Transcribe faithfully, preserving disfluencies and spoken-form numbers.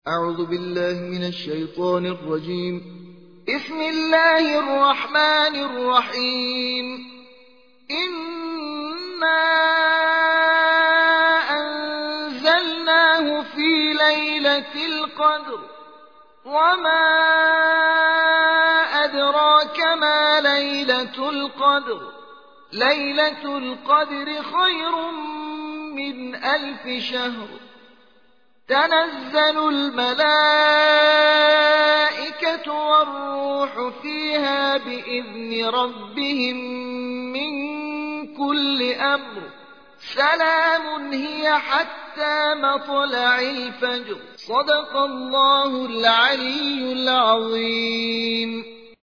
أعوذ بالله من الشيطان الرجيم. بسم الله الرحمن الرحيم. إنا أنزلناه في ليلة القدر وما أدراك ما ليلة القدر ليلة القدر خير من ألف شهر. تنزل الملائكة والروح فيها بإذن ربهم من كل أمر. سلام هي حتى مطلع الفجر. صدق الله العلي العظيم.